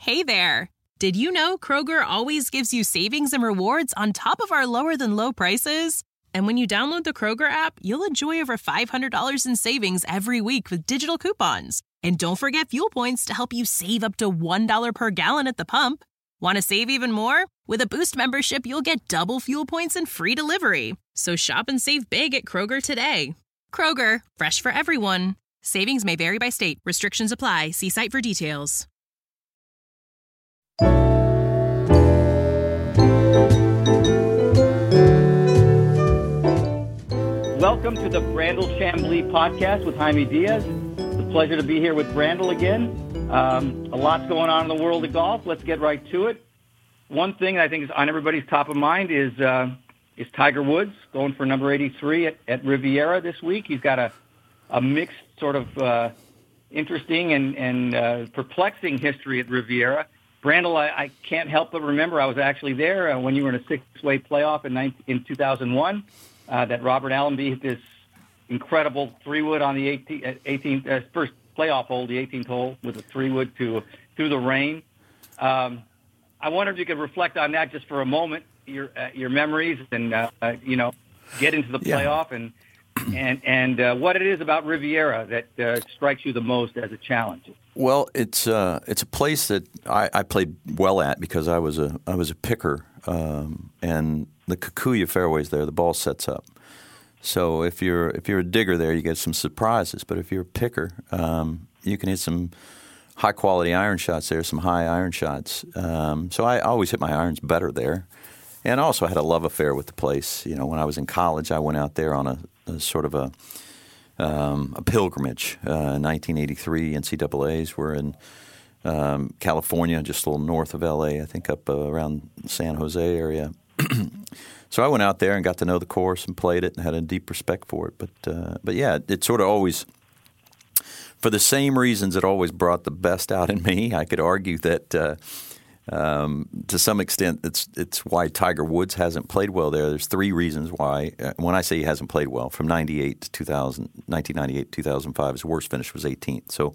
Hey there! Did you know Kroger always gives you savings and rewards on top of our lower-than-low prices? And when you download the Kroger app, you'll enjoy over $500 in savings every week with digital coupons. And don't forget fuel points to help you save up to $1 per gallon at the pump. Want to save even more? With a Boost membership, you'll get double fuel points and free delivery. So shop and save big at Kroger today. Kroger, fresh for everyone. Savings may vary by state. Restrictions apply. See site for details. Welcome to the Brandel Chamblee podcast with Jaime Diaz. It's a pleasure to be here with Brandel again. A lot's going on in the world of golf. Let's get right to it. One thing I think is on everybody's top of mind is Tiger Woods going for number 83 at Riviera this week. He's got a mixed sort of interesting and perplexing history at Riviera. Brandel, I can't help but remember I was actually there when you were in a six-way playoff in 2001. That Robert Allenby hit this incredible three-wood on the 18th first playoff hole, the 18th hole, with a three-wood through the rain. I wonder if you could reflect on that just for a moment, your memories, and get into the playoff and what it is about Riviera that strikes you the most as a challenge. Well, it's a place that I played well at because I was a picker, and the Kikuyu fairways there, the ball sets up. So if you're a digger there, you get some surprises. But if you're a picker, you can hit some high quality iron shots there, some high iron shots. So I always hit my irons better there, and I also had a love affair with the place. You know, when I was in college, I went out there on a sort of a pilgrimage. In 1983, NCAAs were in California, just a little north of LA, I think up around San Jose area. So I went out there and got to know the course and played it and had a deep respect for it. But yeah, it sort of always, for the same reasons it always brought the best out in me. I could argue that to some extent it's why Tiger Woods hasn't played well there. There's three reasons why. When I say he hasn't played well, from 1998 to 2005, his worst finish was 18th. So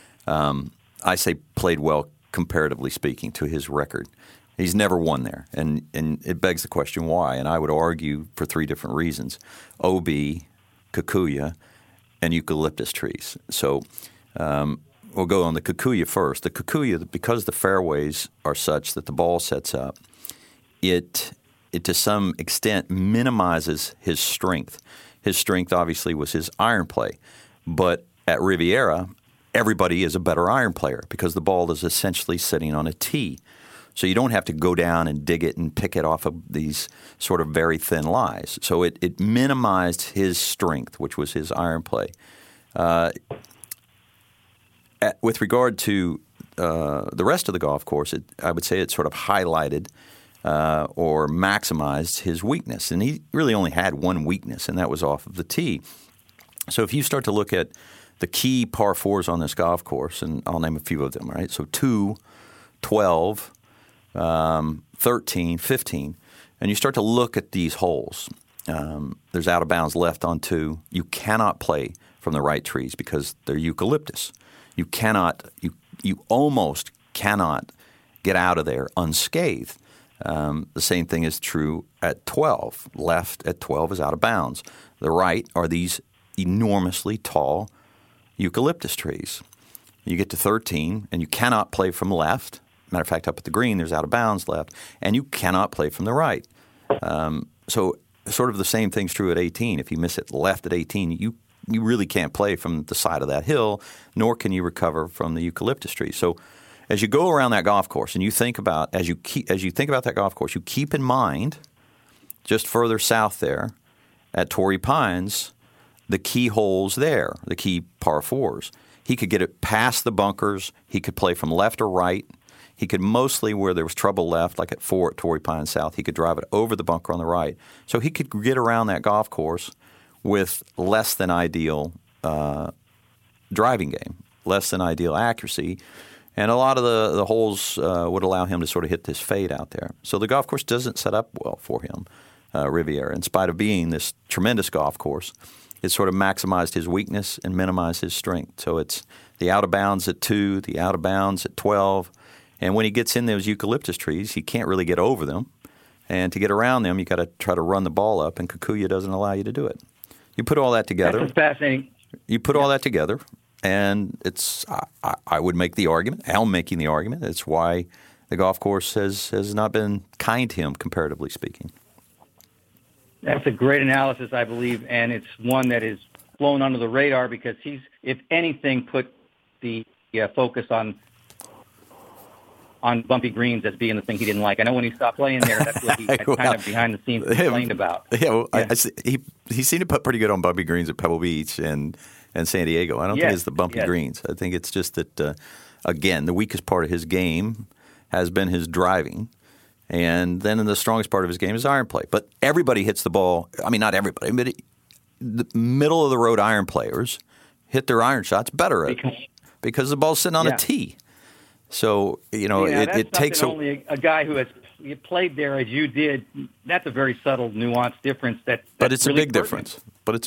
I say played well comparatively speaking to his record. He's never won there, and it begs the question why. And I would argue for three different reasons: OB, Kikuyu, and eucalyptus trees. So we'll go on the Kikuyu first. The Kikuyu, because the fairways are such that the ball sets up, it to some extent minimizes his strength. His strength obviously was his iron play, but at Riviera, everybody is a better iron player because the ball is essentially sitting on a tee. So you don't have to go down and dig it and pick it off of these sort of very thin lies. So it minimized his strength, which was his iron play. With regard to the rest of the golf course, I would say it sort of highlighted or maximized his weakness. And he really only had one weakness, and that was off of the tee. So if you start to look at the key par fours on this golf course, and I'll name a few of them, right? So 2, 12, 13, 15, and you start to look at these holes. There's out of bounds left on 2. You cannot play from the right trees because they're eucalyptus. You almost cannot get out of there unscathed. The same thing is true at 12. Left at 12 is out of bounds. The right are these enormously tall eucalyptus trees. You get to 13, and you cannot play from left. Matter of fact, up at the green, there's out of bounds left, and you cannot play from the right. So sort of the same thing's true at 18. If you miss it left at 18, you really can't play from the side of that hill, nor can you recover from the eucalyptus tree. So as you go around that golf course and you think about as you think about that golf course, you keep in mind just further south there at Torrey Pines the key holes there, the key par fours. He could get it past the bunkers. He could play from left or right. He could mostly, where there was trouble left, like at 4 at Torrey Pines South, he could drive it over the bunker on the right. So he could get around that golf course with less than ideal driving game, less than ideal accuracy. And a lot of the holes would allow him to sort of hit this fade out there. So the golf course doesn't set up well for him, Riviera. In spite of being this tremendous golf course, it sort of maximized his weakness and minimized his strength. So it's the out of bounds at 2, the out of bounds at 12, And when he gets in those eucalyptus trees, he can't really get over them. And to get around them, you got to try to run the ball up, and Kikuyu doesn't allow you to do it. You put all that together. That's fascinating. You put all that together, and it's. I would make the argument. I'm making the argument. It's why the golf course has not been kind to him, comparatively speaking. That's a great analysis, I believe, and it's one that is flown under the radar because he's, if anything, put the focus on bumpy greens as being the thing he didn't like. I know when he stopped playing there, that's what he kind of behind the scenes complained about. Yeah, well, yeah. He seemed to put pretty good on bumpy greens at Pebble Beach and San Diego. I don't think it's the bumpy greens. I think it's just that, again, the weakest part of his game has been his driving. And then the strongest part of his game is iron play. But everybody hits the ball. I mean, not everybody, but the middle-of-the-road iron players hit their iron shots better because the ball's sitting on a tee. So, it takes only a guy who has played there as you did. That's a very subtle, nuanced difference. But it's really a big difference.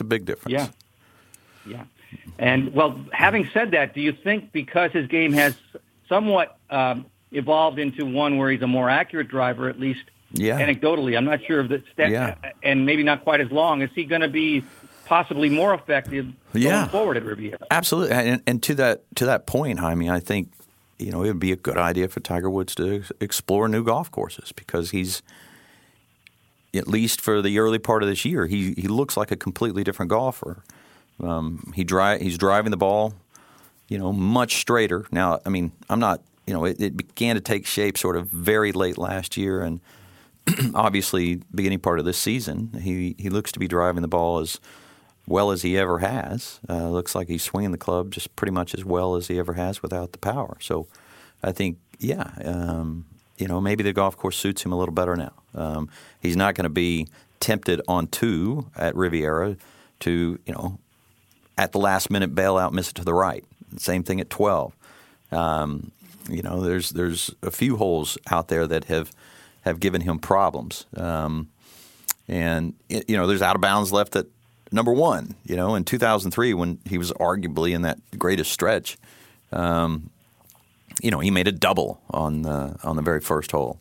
Yeah. And, well, having said that, do you think because his game has somewhat evolved into one where he's a more accurate driver, at least anecdotally, I'm not sure of the stat, and maybe not quite as long, is he going to be possibly more effective going forward at Riviera? Absolutely. And to that point, Jaime, I think it would be a good idea for Tiger Woods to explore new golf courses because he's, at least for the early part of this year, he looks like a completely different golfer. He's driving the ball, much straighter. Now, I mean, I'm not, it began to take shape sort of very late last year, and obviously beginning part of this season, he looks to be driving the ball as well as he ever has. Looks like he's swinging the club just pretty much as well as he ever has without the power. So I think, maybe the golf course suits him a little better now. He's not going to be tempted on 2 at Riviera to, at the last minute bail out, miss it to the right. Same thing at 12. There's a few holes out there that have given him problems. There's out of bounds left at number 1, in 2003 when he was arguably in that greatest stretch. He made a double on the very first hole.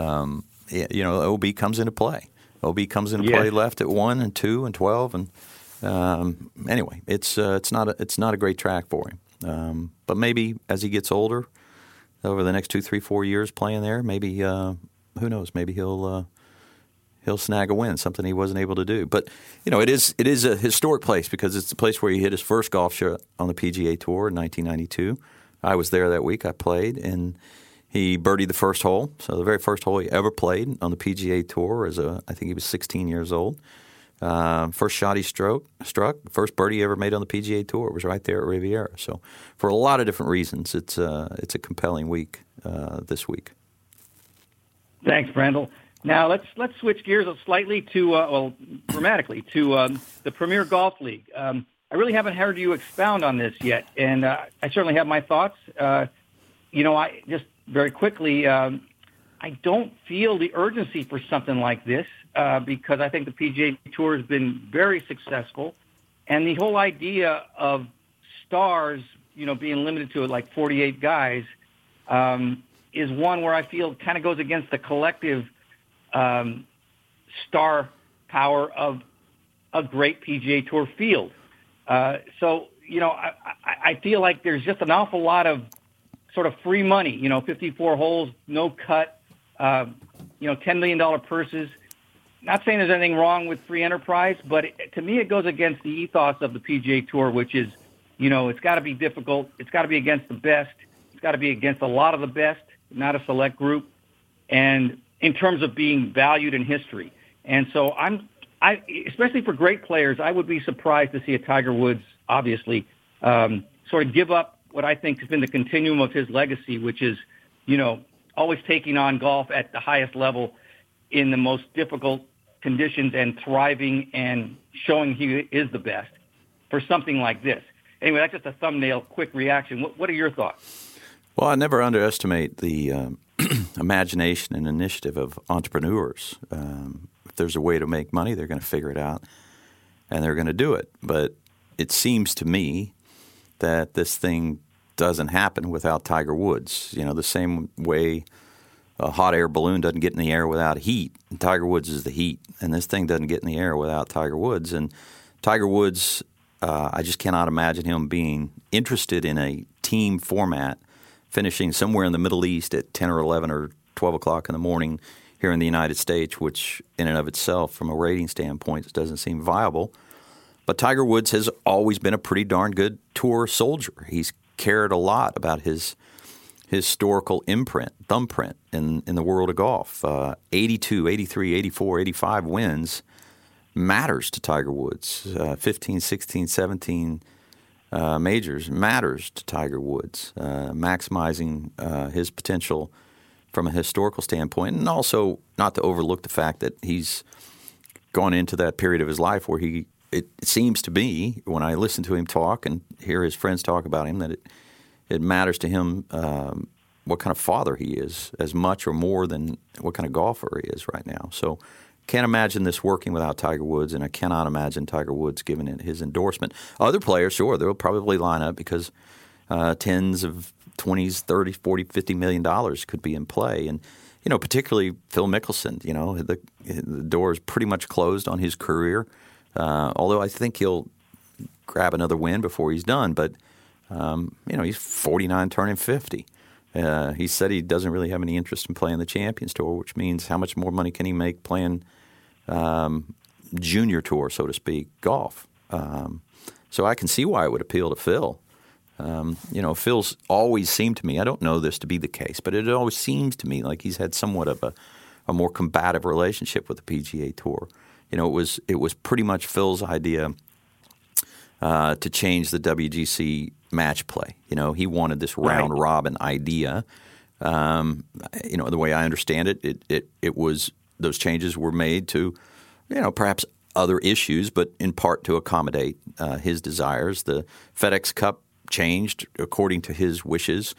OB comes into play. OB comes into play left at 1 and 2 and 12, and anyway, it's not a great track for him. But maybe as he gets older, over the next 2, 3, 4 years playing there, maybe who knows? Maybe he'll snag a win, something he wasn't able to do. But it is a historic place because it's the place where he hit his first golf shot on the PGA Tour in 1992. I was there that week. I played, and he birdied the first hole. So the very first hole he ever played on the PGA Tour I think he was 16 years old. First shot he struck, first birdie he ever made on the PGA Tour was right there at Riviera. So for a lot of different reasons, it's a compelling week this week. Thanks, Brandel. Now let's switch gears slightly to dramatically to the Premier Golf League. I really haven't heard you expound on this yet, and I certainly have my thoughts. I just very quickly, I don't feel the urgency for something like this because I think the PGA Tour has been very successful, and the whole idea of stars, being limited to like 48 guys, is one where I feel kind of goes against the collective star power of a great PGA Tour field. I feel like there's just an awful lot of sort of free money, 54 holes, no cut, $10 million purses. Not saying there's anything wrong with free enterprise, but to me it goes against the ethos of the PGA Tour, which is, it's got to be difficult. It's got to be against the best. It's got to be against a lot of the best, not a select group. And in terms of being valued in history. And so I especially for great players, I would be surprised to see a Tiger Woods, obviously, sort of give up what I think has been the continuum of his legacy, which is, always taking on golf at the highest level in the most difficult conditions and thriving and showing he is the best for something like this. Anyway, that's just a thumbnail, quick reaction. What are your thoughts? Well, I never underestimate the imagination and initiative of entrepreneurs. If there's a way to make money, they're going to figure it out, and they're going to do it. But it seems to me that this thing doesn't happen without Tiger Woods. You know, the same way a hot air balloon doesn't get in the air without heat. Tiger Woods is the heat, and this thing doesn't get in the air without Tiger Woods. And Tiger Woods, I just cannot imagine him being interested in a team format, finishing somewhere in the Middle East at 10 or 11 or 12 o'clock in the morning here in the United States, which in and of itself, from a rating standpoint, doesn't seem viable. But Tiger Woods has always been a pretty darn good tour soldier. He's cared a lot about his historical thumbprint in the world of golf. 82, 83, 84, 85 wins matters to Tiger Woods. 15, 16, 17 majors matters to Tiger Woods. Maximizing his potential from a historical standpoint, and also not to overlook the fact that he's gone into that period of his life where it seems to me, when I listen to him talk and hear his friends talk about him, that it matters to him what kind of father he is, as much or more than what kind of golfer he is right now. So can't imagine this working without Tiger Woods, and I cannot imagine Tiger Woods giving it his endorsement. Other players, sure, they'll probably line up because tens of 20s, 30, 40, $50 million could be in play. And, you know, particularly Phil Mickelson, you know, the door is pretty much closed on his career, although I think he'll grab another win before he's done. But, you know, he's 49 turning 50. He said he doesn't really have any interest in playing the Champions Tour, which means how much more money can he make playing junior tour, so to speak, golf. So I can see why it would appeal to Phil. You know, Phil's always seemed to me, I don't know this to be the case, but it always seems to me like he's had somewhat of a more combative relationship with the PGA Tour. You know, it was pretty much Phil's idea to change the WGC match play. You know, he wanted this round robin idea. You know, the way I understand it, it was those changes were made to, you know, perhaps other issues, but in part to accommodate his desires. The FedEx Cup changed according to his wishes.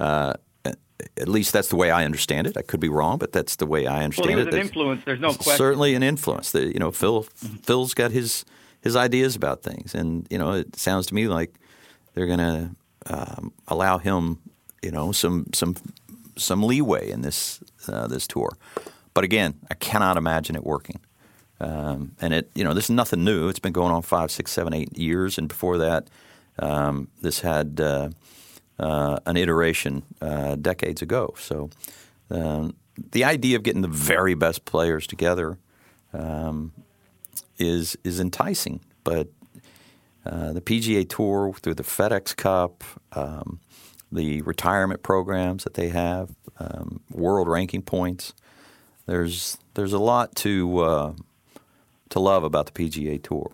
At least that's the way I understand it. I could be wrong, but that's the way I understand it. Well, he was an influence. There's no question. Certainly an influence. You know, Phil's got his ideas about things, and you know, it sounds to me like they're going to allow him, you know, some leeway in this tour. But again, I cannot imagine it working. And it, you know, this is nothing new. It's been going on 5, 6, 7, 8 years, and before that, this had an iteration decades ago. So the idea of getting the very best players together is enticing, but the PGA Tour through the FedEx Cup, the retirement programs that they have, world ranking points, there's a lot to love about the PGA Tour.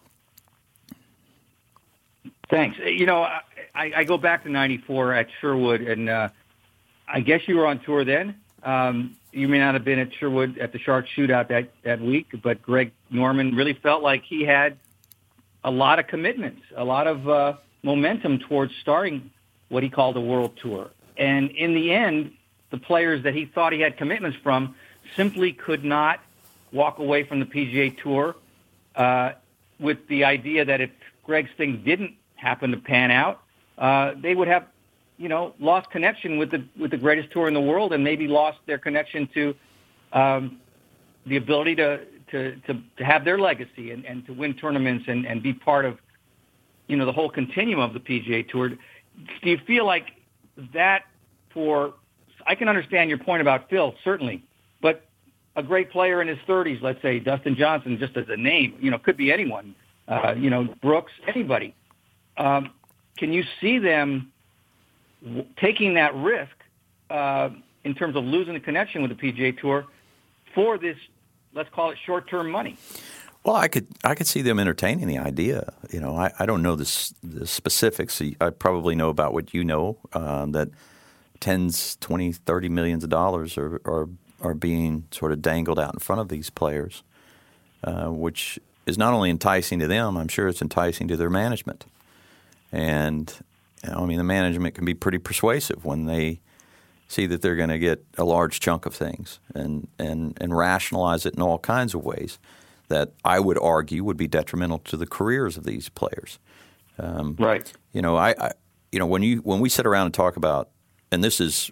Thanks. You know, I go back to '94 at Sherwood, and I guess you were on tour then. You may not have been at Sherwood at the Shark Shootout that week, but Greg Norman really felt like he had a lot of commitments, a lot of momentum towards starting what he called a world tour. And in the end, the players that he thought he had commitments from simply could not walk away from the PGA Tour with the idea that if Greg's thing didn't happen to pan out, they would have, you know, lost connection with the greatest tour in the world, and maybe lost their connection to the ability to have their legacy and to win tournaments and be part of, you know, the whole continuum of the PGA Tour. Do you feel like that I can understand your point about Phil, certainly, but a great player in his 30s, let's say Dustin Johnson, just as a name, you know, could be anyone, you know, Brooks, anybody. Can you see them taking that risk in terms of losing the connection with the PGA Tour for this, let's call it short-term money? Well, I could see them entertaining the idea. You know, I don't know the specifics. I probably know about what you know, that tens, 20, 30 millions of dollars are being sort of dangled out in front of these players, which is not only enticing to them, I'm sure it's enticing to their management. And, you know, I mean, the management can be pretty persuasive when they see that they're going to get a large chunk of things and rationalize it in all kinds of ways that I would argue would be detrimental to the careers of these players. Right. You know, when we sit around and talk about, and this is,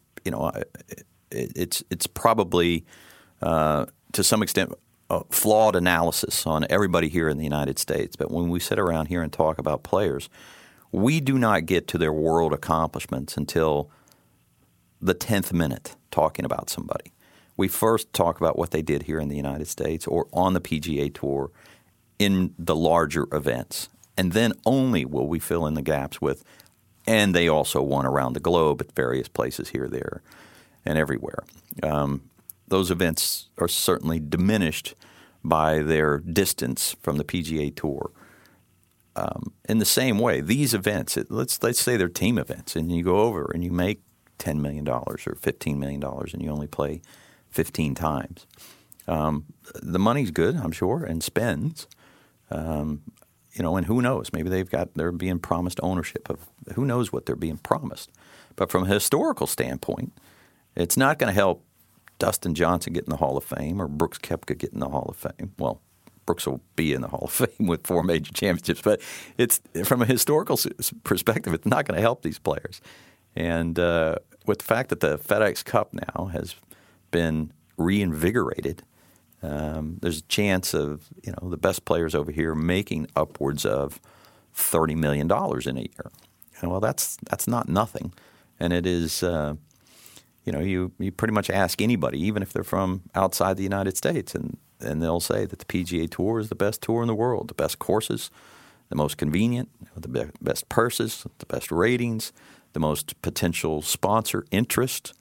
it's probably to some extent a flawed analysis on everybody here in the United States. But when we sit around here and talk about players, we do not get to their world accomplishments until the 10th minute talking about somebody. We first talk about what they did here in the United States or on the PGA Tour in the larger events. And then only will we fill in the gaps with, and they also won around the globe at various places here, there, and everywhere. Those events are certainly diminished by their distance from the PGA Tour. In the same way, these events, let's say they're team events, and you go over and you make $10 million or $15 million and you only play 15 times. The money's good, I'm sure, and spends. And who knows? Maybe they're being promised ownership of who knows what they're being promised. But from a historical standpoint, it's not going to help Dustin Johnson get in the Hall of Fame or Brooks Koepka get in the Hall of Fame. Well, Brooks will be in the Hall of Fame with 4 major championships, but it's from a historical perspective, it's not going to help these players. And with the fact that the FedEx Cup now has been reinvigorated, there's a chance of the best players over here making upwards of $30 million in a year. And well, that's not nothing, and it is. You pretty much ask anybody, even if they're from outside the United States, and they'll say that the PGA Tour is the best tour in the world, the best courses, the most convenient, the best purses, the best ratings, the most potential sponsor interest.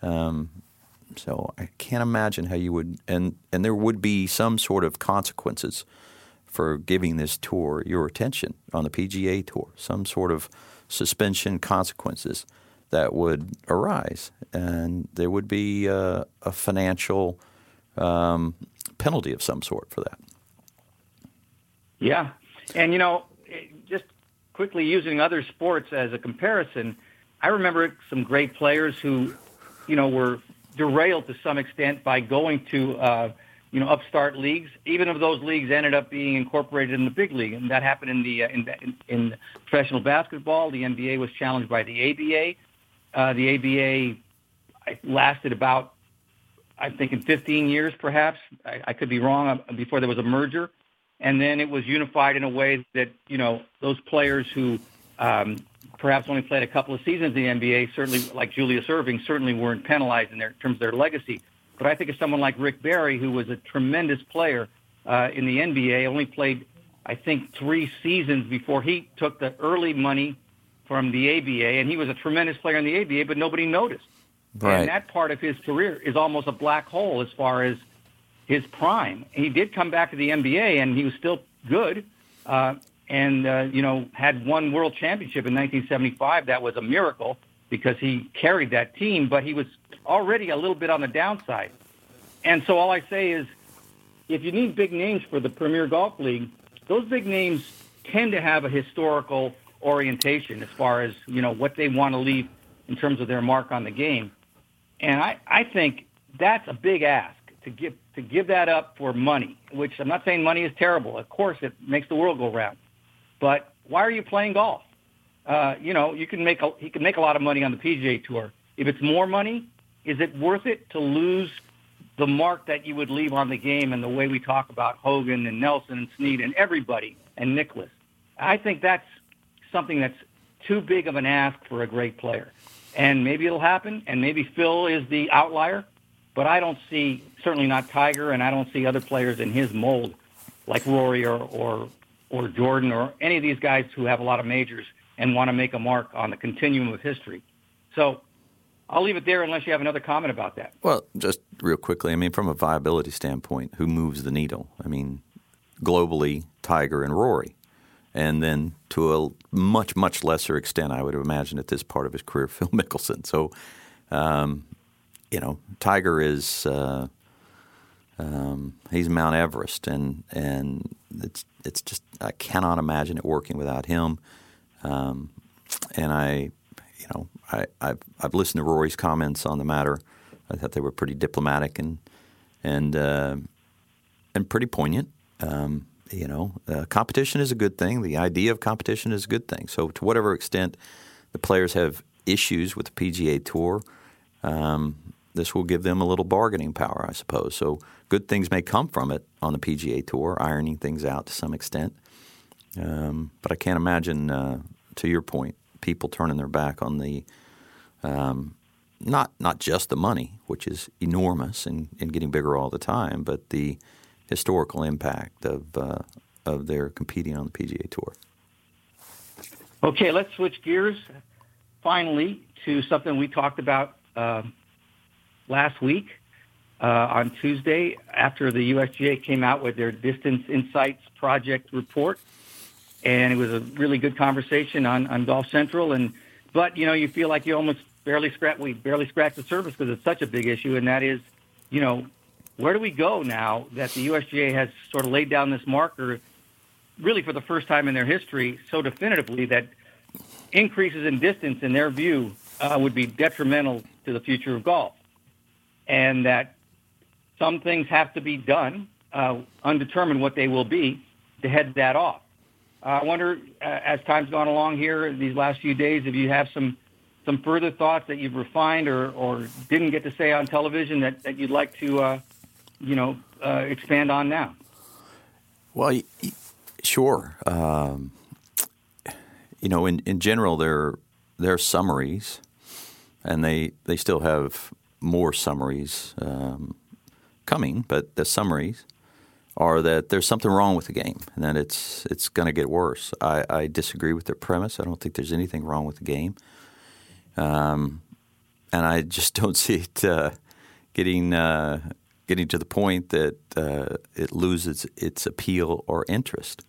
So I can't imagine how you would, and there would be some sort of consequences for giving this tour your attention on the PGA Tour, some sort of suspension consequences that would arise, and there would be a financial penalty of some sort for that. Yeah, and just quickly using other sports as a comparison, I remember some great players who, were derailed to some extent by going to, upstart leagues. Even if those leagues ended up being incorporated in the big league, and that happened in professional basketball. The NBA was challenged by the ABA. The ABA lasted about, I think, in 15 years, perhaps. I could be wrong, before there was a merger. And then it was unified in a way that, those players who perhaps only played a couple of seasons in the NBA, certainly like Julius Erving, certainly weren't penalized in terms of their legacy. But I think of someone like Rick Barry, who was a tremendous player in the NBA, only played, I think, 3 seasons before he took the early money from the ABA, and he was a tremendous player in the ABA, but nobody noticed. Right. And that part of his career is almost a black hole as far as his prime. He did come back to the NBA, and he was still good, and had one world championship in 1975. That was a miracle because he carried that team, but he was already a little bit on the downside. And so all I say is, if you need big names for the Premier Golf League, those big names tend to have a historical orientation as far as, what they want to leave in terms of their mark on the game. And I think that's a big ask to give that up for money, which I'm not saying money is terrible. Of course, it makes the world go round. But why are you playing golf? He can make a lot of money on the PGA Tour. If it's more money, is it worth it to lose the mark that you would leave on the game and the way we talk about Hogan and Nelson and Snead and everybody and Nicklaus? I think that's something that's too big of an ask for a great player. And maybe it'll happen, and maybe Phil is the outlier, but I don't see, certainly not Tiger, and I don't see other players in his mold like Rory or Jordan or any of these guys who have a lot of majors and want to make a mark on the continuum of history. So I'll leave it there unless you have another comment about that. Well, just real quickly, from a viability standpoint, who moves the needle? Globally, Tiger and Rory. And then to a much, much lesser extent, I would imagine at this part of his career, Phil Mickelson. So, Tiger is he's Mount Everest, and it's just I cannot imagine it working without him. And I've listened to Rory's comments on the matter. I thought they were pretty diplomatic and pretty poignant. Competition is a good thing. The idea of competition is a good thing. So to whatever extent the players have issues with the PGA Tour, this will give them a little bargaining power, I suppose. So good things may come from it on the PGA Tour, ironing things out to some extent. But I can't imagine, to your point, people turning their back on the not just the money, which is enormous and getting bigger all the time, but the historical impact of their competing on the PGA Tour. Okay, let's switch gears finally to something we talked about last week on Tuesday after the USGA came out with their Distance Insights Project report. And it was a really good conversation on Golf Central. But, you feel like you almost barely scratched the surface because it's such a big issue. And that is, where do we go now that the USGA has sort of laid down this marker really for the first time in their history so definitively that increases in distance, in their view, would be detrimental to the future of golf. And that some things have to be done, undetermined what they will be, to head that off. I wonder, as time's gone along here these last few days, if you have some further thoughts that you've refined or didn't get to say on television that you'd like to, expand on now. Well, sure. In general, they're summaries, and they still have more summaries coming, but the summaries are that there's something wrong with the game and that it's going to get worse. I disagree with their premise. I don't think there's anything wrong with the game. And I just don't see it getting to the point that it loses its appeal or interest.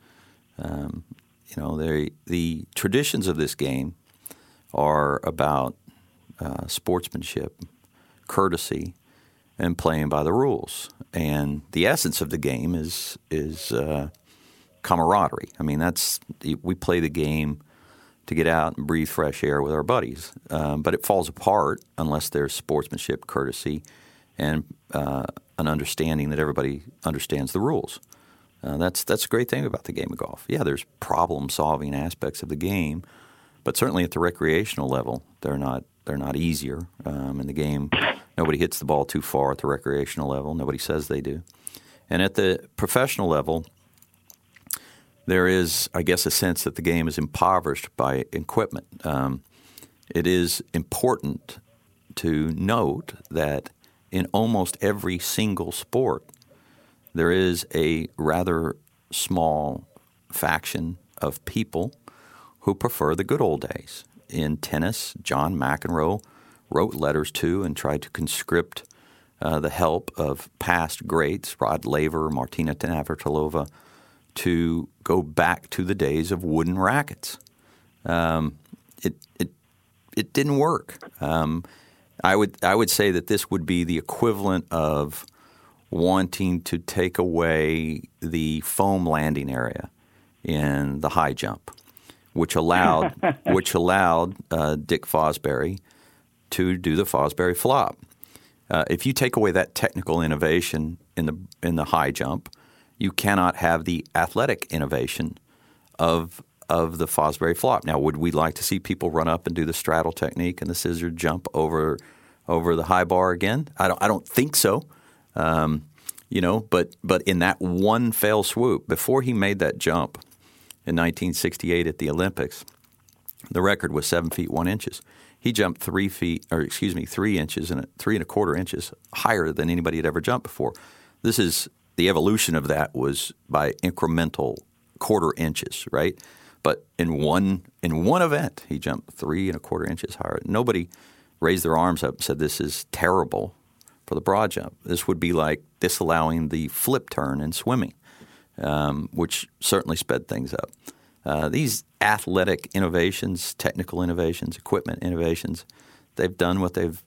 The traditions of this game are about sportsmanship, courtesy, and playing by the rules. And the essence of the game is camaraderie. I mean, we play the game to get out and breathe fresh air with our buddies. But it falls apart unless there's sportsmanship, courtesy, and an understanding that everybody understands the rules. That's a great thing about the game of golf. Yeah, there's problem-solving aspects of the game, but certainly at the recreational level, they're not easier. In the game, nobody hits the ball too far at the recreational level. Nobody says they do. And at the professional level, there is, I guess, a sense that the game is impoverished by equipment. It is important to note that in almost every single sport, there is a rather small faction of people who prefer the good old days. In tennis, John McEnroe wrote letters to and tried to conscript the help of past greats, Rod Laver, Martina Navratilova, to go back to the days of wooden rackets. It didn't work. I would say that this would be the equivalent of wanting to take away the foam landing area in the high jump, which allowed Dick Fosbury to do the Fosbury flop. If you take away that technical innovation in the high jump, you cannot have the athletic innovation of the Fosbury flop. Now, would we like to see people run up and do the straddle technique and the scissor jump over the high bar again? I don't think so. But in that one fell swoop, before he made that jump in 1968 at the Olympics, the record was 7 feet 1 inch. He jumped 3 inches and 3¼ inches higher than anybody had ever jumped before. The evolution of that was by incremental quarter inches, right? But in one event, he jumped 3¼ inches higher. Nobody raised their arms up and said, this is terrible for the broad jump. This would be like disallowing the flip turn in swimming, which certainly sped things up. These athletic innovations, technical innovations, equipment innovations, they've done what they've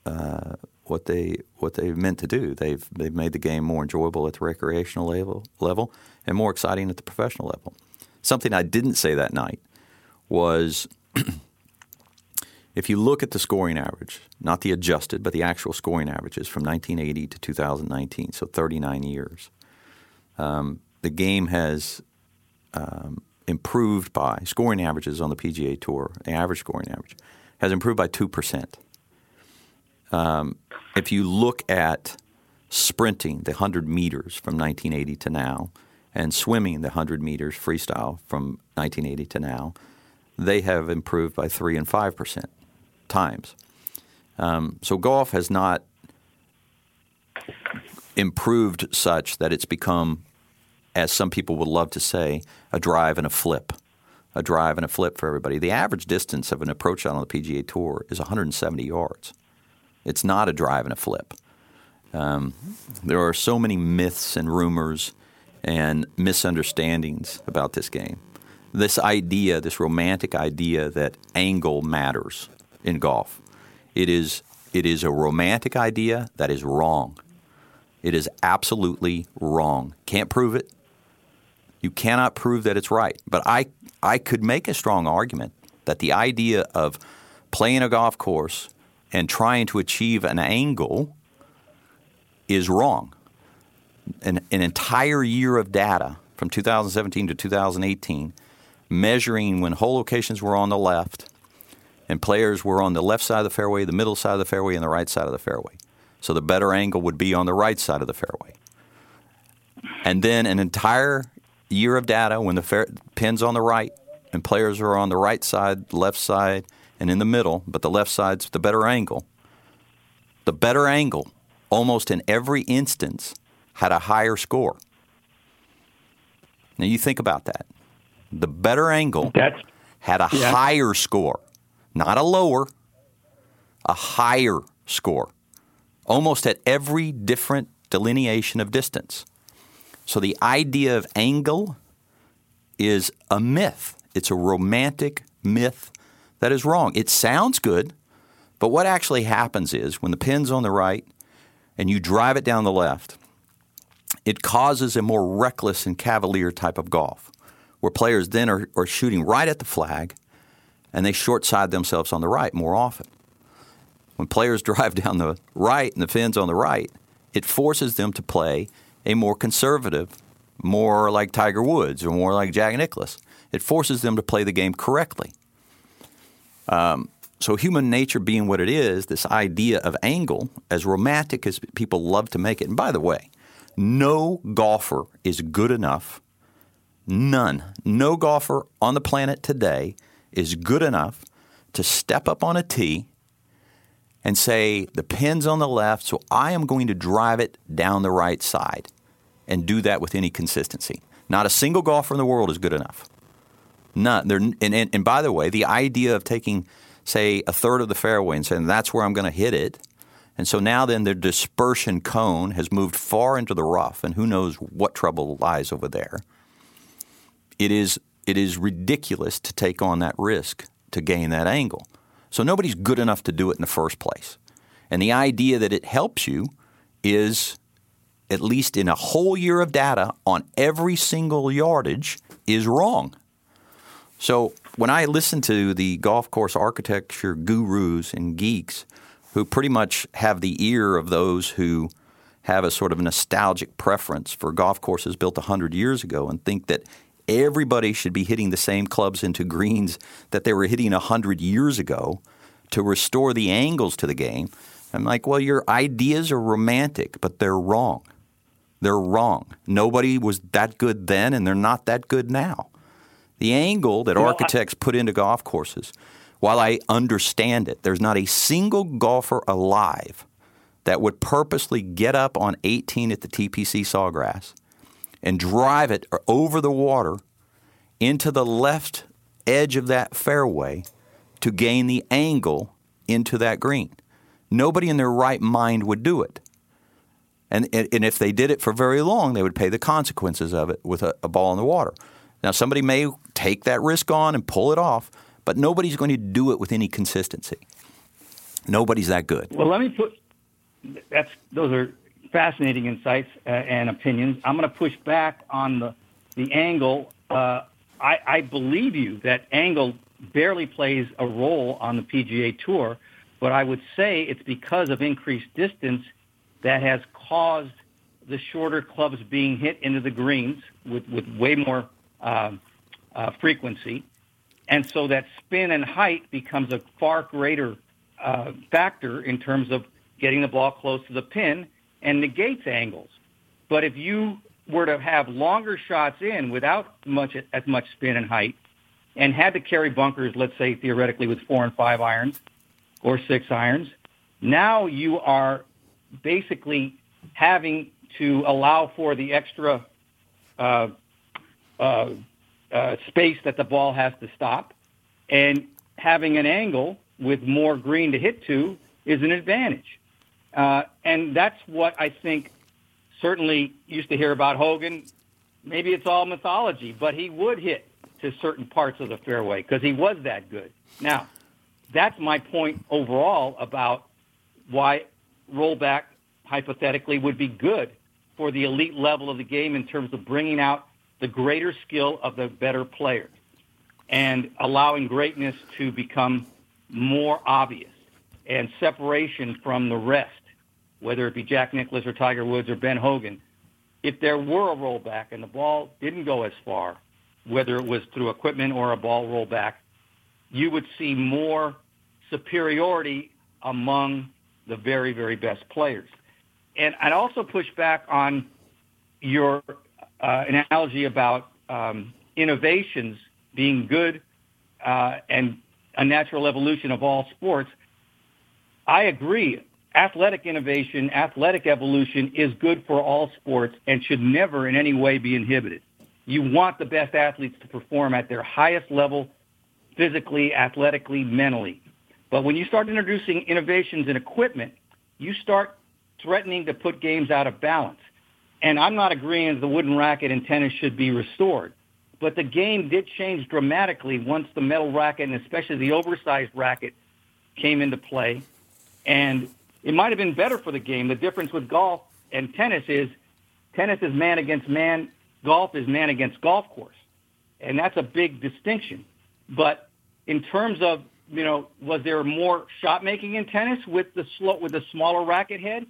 meant to do. They've made the game more enjoyable at the recreational level and more exciting at the professional level. Something I didn't say that night was if you look at the scoring average, not the adjusted, but the actual scoring averages from 1980 to 2019, so 39 years, the game has improved by scoring averages on the PGA Tour, the average scoring average, has improved by 2%. If you look at sprinting, the 100 meters from 1980 to now, and swimming, the 100 meters freestyle from 1980 to now, they have improved by 3 and 5% times. So golf has not improved such that it's become, as some people would love to say, a drive and a flip. A drive and a flip for everybody. The average distance of an approach shot on the PGA Tour is 170 yards. It's not a drive and a flip. There are so many myths and rumors and misunderstandings about this game. This idea, this romantic idea that angle matters in golf, it is a romantic idea that is wrong. It is absolutely wrong. Can't prove it. You cannot prove that it's right. But I could make a strong argument that the idea of playing a golf course and trying to achieve an angle is wrong. An entire year of data from 2017 to 2018 measuring when hole locations were on the left and players were on the left side of the fairway, the middle side of the fairway, and the right side of the fairway. So the better angle would be on the right side of the fairway. And then an entire year of data when the pin's on the right and players are on the right side, left side, and in the middle, but the left side's the better angle. The better angle, almost in every instance, had a higher score. Now you think about that. The better angle had a higher score, not a lower, a higher score, almost at every different delineation of distance. So the idea of angle is a myth. It's a romantic myth that is wrong. It sounds good, but what actually happens is when the pin's on the right and you drive it down the left, it causes a more reckless and cavalier type of golf where players then are shooting right at the flag and they short side themselves on the right more often. When players drive down the right and the pin's on the right, it forces them to play a more conservative, more like Tiger Woods or more like Jack Nicklaus. It forces them to play the game correctly. So human nature being what it is, this idea of angle, as romantic as people love to make it, and by the way, no golfer is good enough, no golfer on the planet today is good enough to step up on a tee and say, the pin's on the left, so I am going to drive it down the right side and do that with any consistency. Not a single golfer in the world is good enough. None. And by the way, the idea of taking, say, a third of the fairway and saying that's where I'm going to hit it, and so now then their dispersion cone has moved far into the rough, and who knows what trouble lies over there. It is ridiculous to take on that risk to gain that angle. So nobody's good enough to do it in the first place. And the idea that it helps you is, at least in a whole year of data on every single yardage, is wrong. So when I listen to the golf course architecture gurus and geeks who pretty much have the ear of those who have a sort of nostalgic preference for golf courses built 100 years ago and think that everybody should be hitting the same clubs into greens that they were hitting 100 years ago to restore the angles to the game, I'm like, well, your ideas are romantic, but they're wrong. They're wrong. Nobody was that good then, and they're not that good now. The angle that architects put into golf courses, while I understand it, there's not a single golfer alive that would purposely get up on 18 at the TPC Sawgrass and drive it over the water into the left edge of that fairway to gain the angle into that green. Nobody in their right mind would do it. And if they did it for very long, they would pay the consequences of it with a ball in the water. Now, somebody may take that risk on and pull it off, but nobody's going to do it with any consistency. Nobody's that good. Well, let me put those are fascinating insights and opinions. I'm going to push back on the angle. I believe you that angle barely plays a role on the PGA Tour, but I would say it's because of increased distance that has caused the shorter clubs being hit into the greens with way more frequency. And so that spin and height becomes a far greater factor in terms of getting the ball close to the pin and negates angles. But if you were to have longer shots in without as much spin and height and had to carry bunkers, let's say theoretically with 4 and 5 irons or 6 irons, now you are basically having to allow for the extra space that the ball has to stop, and having an angle with more green to hit to is an advantage. And that's what I think certainly used to hear about Hogan. Maybe it's all mythology, but he would hit to certain parts of the fairway because he was that good. Now, that's my point overall about why rollback hypothetically would be good for the elite level of the game in terms of bringing out the greater skill of the better players and allowing greatness to become more obvious and separation from the rest, whether it be Jack Nicklaus or Tiger Woods or Ben Hogan. If there were a rollback and the ball didn't go as far, whether it was through equipment or a ball rollback, you would see more superiority among the very, very best players. And I'd also push back on your analogy about innovations being good and a natural evolution of all sports. I agree. Athletic innovation, athletic evolution is good for all sports and should never in any way be inhibited. You want the best athletes to perform at their highest level, physically, athletically, mentally. But when you start introducing innovations in equipment, you start threatening to put games out of balance. And I'm not agreeing that the wooden racket in tennis should be restored. But the game did change dramatically once the metal racket, and especially the oversized racket, came into play. And it might have been better for the game. The difference with golf and tennis is man against man. Golf is man against golf course. And that's a big distinction. But in terms of, was there more shot making in tennis with the smaller racket head?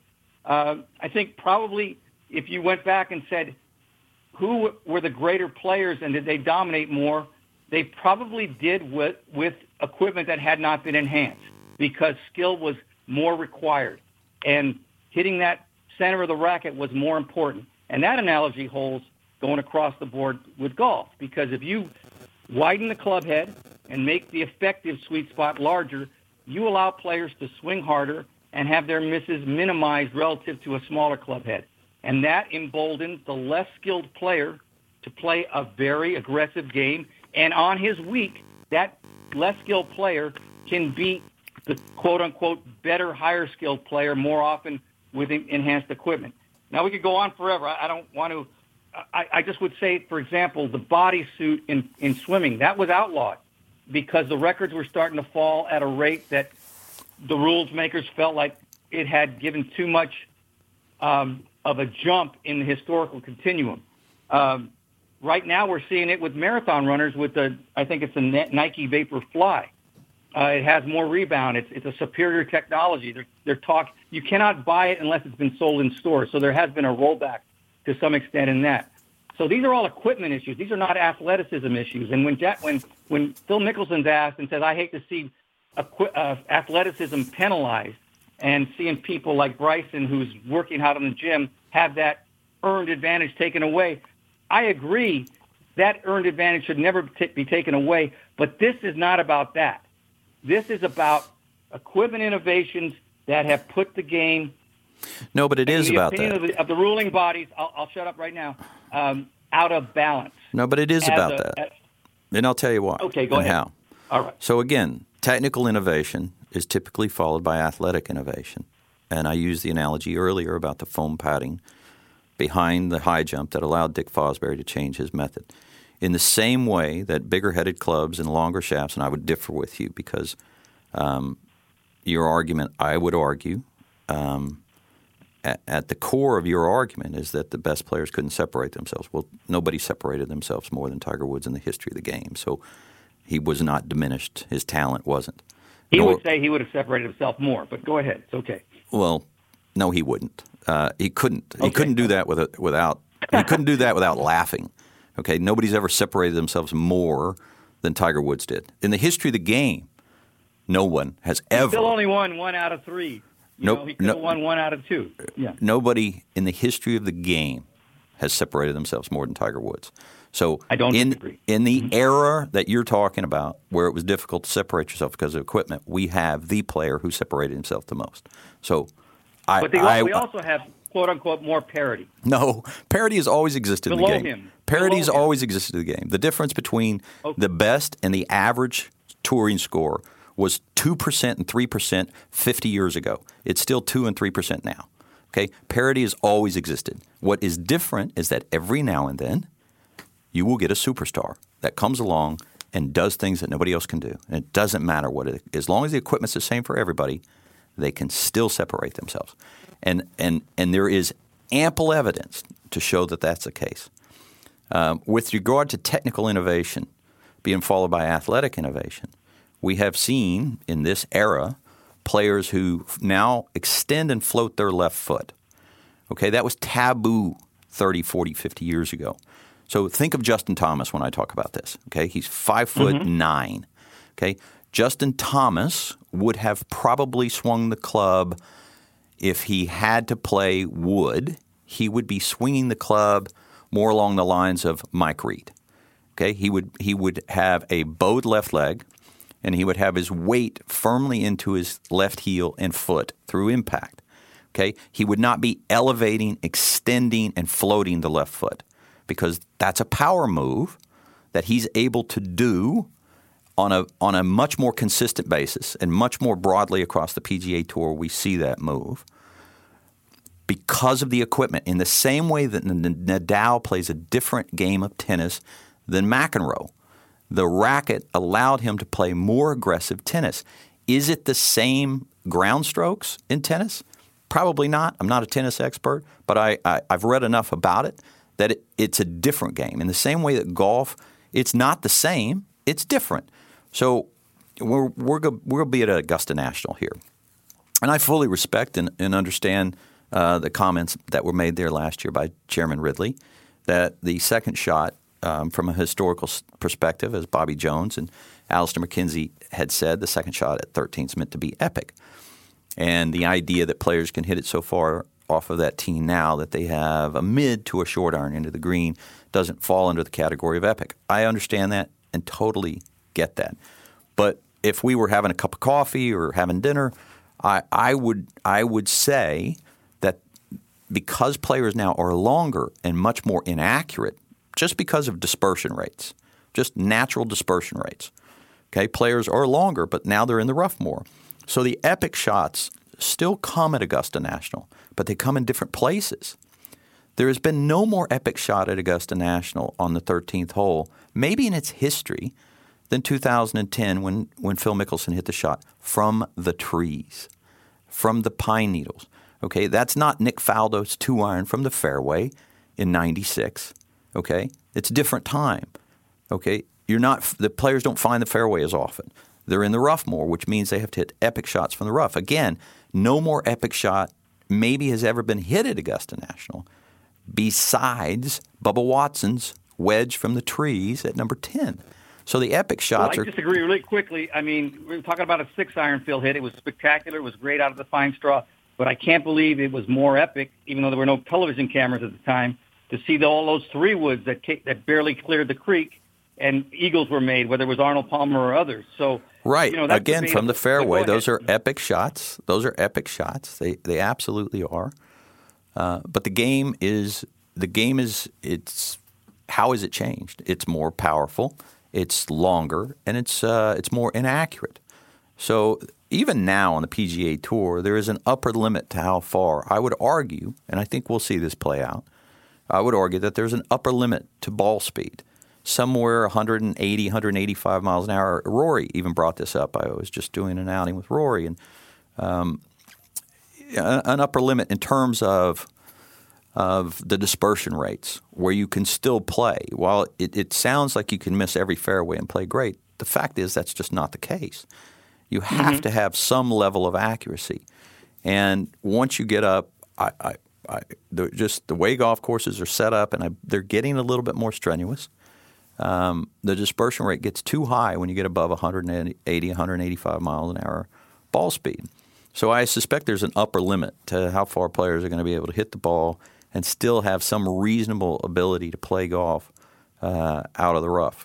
I think probably if you went back and said who were the greater players and did they dominate more, they probably did with equipment that had not been enhanced because skill was more required and hitting that center of the racket was more important. And that analogy holds going across the board with golf, because if you widen the club head and make the effective sweet spot larger, you allow players to swing harder and have their misses minimized relative to a smaller club head. And that emboldens the less skilled player to play a very aggressive game. And on his week, that less skilled player can beat the quote-unquote better, higher-skilled player more often with enhanced equipment. Now, we could go on forever. I don't want to I just would say, for example, the bodysuit in swimming, that was outlawed because the records were starting to fall at a rate that the rules makers felt like it had given too much of a jump in the historical continuum. Right now we're seeing it with marathon runners with I think it's a Nike Vapor Fly. It has more rebound. It's a superior technology. You cannot buy it unless it's been sold in stores. So there has been a rollback to some extent in that. So these are all equipment issues. These are not athleticism issues. And when Phil Mickelson's asked and says, I hate to see athleticism penalized and seeing people like Bryson, who's working hard in the gym, have that earned advantage taken away, I agree that earned advantage should never be taken away. But this is not about that. This is about equipment innovations that have put the game. No, but it is about that. Of the ruling bodies, I'll shut up right now, out of balance. No, but it is about that. And I'll tell you why. Okay, go ahead. How. All right. So again, technical innovation is typically followed by athletic innovation. And I used the analogy earlier about the foam padding behind the high jump that allowed Dick Fosbury to change his method. In the same way that bigger-headed clubs and longer shafts, and I would differ with you because your argument, I would argue, at the core of your argument is that the best players couldn't separate themselves. Well, nobody separated themselves more than Tiger Woods in the history of the game. So he was not diminished. His talent wasn't. He would say he would have separated himself more, but go ahead. It's okay. Well, no, he wouldn't. He couldn't. He couldn't do that without. He couldn't do that without laughing, Okay, nobody's ever separated themselves more than Tiger Woods did. In the history of the game, no one has ever. He still only won 1 out of 3. He could have won 1 out of 2. Yeah. Nobody in the history of the game has separated themselves more than Tiger Woods. So I don't agree. In the era that you're talking about, where it was difficult to separate yourself because of equipment, we have the player who separated himself the most. So, we also have quote unquote more parity. No, parity has always existed in the game. Parity has always existed in the game. The difference between the best and the average touring score was 2% and 3% 50 years ago. It's still 2 and 3% now. Okay, parity has always existed. What is different is that every now and then you will get a superstar that comes along and does things that nobody else can do. And it doesn't matter what it is. As long as the equipment's the same for everybody, they can still separate themselves. And there is ample evidence to show that that's the case. With regard to technical innovation being followed by athletic innovation, we have seen in this era players who now extend and float their left foot. Okay, that was taboo 30, 40, 50 years ago. So think of Justin Thomas when I talk about this. Okay, he's 5'9". Okay, Justin Thomas would have probably swung the club if he had to play wood. He would be swinging the club more along the lines of Mike Reed. Okay, he would have a bowed left leg, and he would have his weight firmly into his left heel and foot through impact. Okay, he would not be elevating, extending, and floating the left foot, because that's a power move that he's able to do on a much more consistent basis and much more broadly across the PGA Tour. We see that move because of the equipment, in the same way that Nadal plays a different game of tennis than McEnroe. The racket allowed him to play more aggressive tennis. Is it the same ground strokes in tennis? Probably not. I'm not a tennis expert, but I've read enough about it that it's a different game. In the same way that golf, it's not the same, it's different. So we're going to be at Augusta National here. And I fully respect and understand the comments that were made there last year by Chairman Ridley, that the second shot from a historical perspective, as Bobby Jones and Alistair McKenzie had said, the second shot at 13 is meant to be epic. And the idea that players can hit it so far off of that tee now that they have a mid to a short iron into the green doesn't fall under the category of epic. I understand that and totally get that. But if we were having a cup of coffee or having dinner, I would say that because players now are longer and much more inaccurate, just because of dispersion rates, just natural dispersion rates. Okay, players are longer, but now they're in the rough more. So the epic shots still come at Augusta National, but they come in different places. There has been no more epic shot at Augusta National on the 13th hole, maybe in its history, than 2010 when Phil Mickelson hit the shot from the trees, from the pine needles. Okay, that's not Nick Faldo's 2-iron from the fairway in 96. Okay, it's a different time. Okay, the players don't find the fairway as often. They're in the rough more, which means they have to hit epic shots from the rough. Again, no more epic shot maybe has ever been hit at Augusta National besides Bubba Watson's wedge from the trees at number 10. So the epic shots I disagree really quickly. I mean, we're talking about a 6-iron Phil hit. It was spectacular. It was great out of the fine straw. But I can't believe it was more epic, even though there were no television cameras at the time, to see all those 3-woods that barely cleared the creek and eagles were made, whether it was Arnold Palmer or others. So right. Again, from the fairway, those are epic shots. Those are epic shots. They absolutely are. But the game is how has it changed? It's more powerful, it's longer, and it's more inaccurate. So even now on the PGA Tour, there is an upper limit to how far. I would argue, and I think we'll see this play out, I would argue that there's an upper limit to ball speed, somewhere 180, 185 miles an hour. Rory even brought this up. I was just doing an outing with Rory, and an upper limit in terms of the dispersion rates where you can still play. While it sounds like you can miss every fairway and play great, the fact is that's just not the case. You have to have some level of accuracy. And once you get up, just the way golf courses are set up, and they're getting a little bit more strenuous. The dispersion rate gets too high when you get above 180, 185 miles an hour ball speed. So I suspect there's an upper limit to how far players are going to be able to hit the ball and still have some reasonable ability to play golf out of the rough.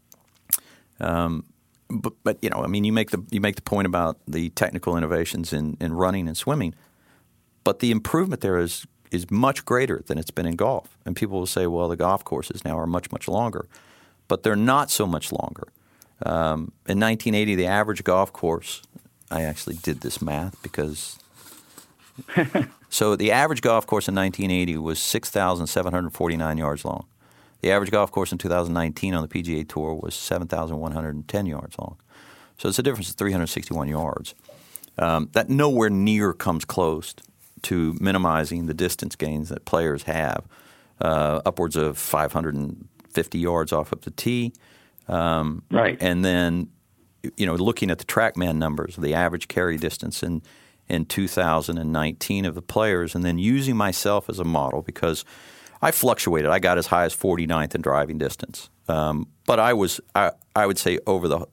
But you make the point about the technical innovations in running and swimming, but the improvement there is much greater than it's been in golf. And people will say, well, the golf courses now are much, much longer, but they're not so much longer. In 1980, the average golf course, I actually did this math because so the average golf course in 1980 was 6,749 yards long. The average golf course in 2019 on the PGA Tour was 7,110 yards long. So it's a difference of 361 yards. That nowhere near comes close to minimizing the distance gains that players have, upwards of 550 yards off of the tee. Right. And then, looking at the TrackMan numbers, the average carry distance in 2019 of the players, and then using myself as a model because – I fluctuated. I got as high as 49th in driving distance, but I would say over the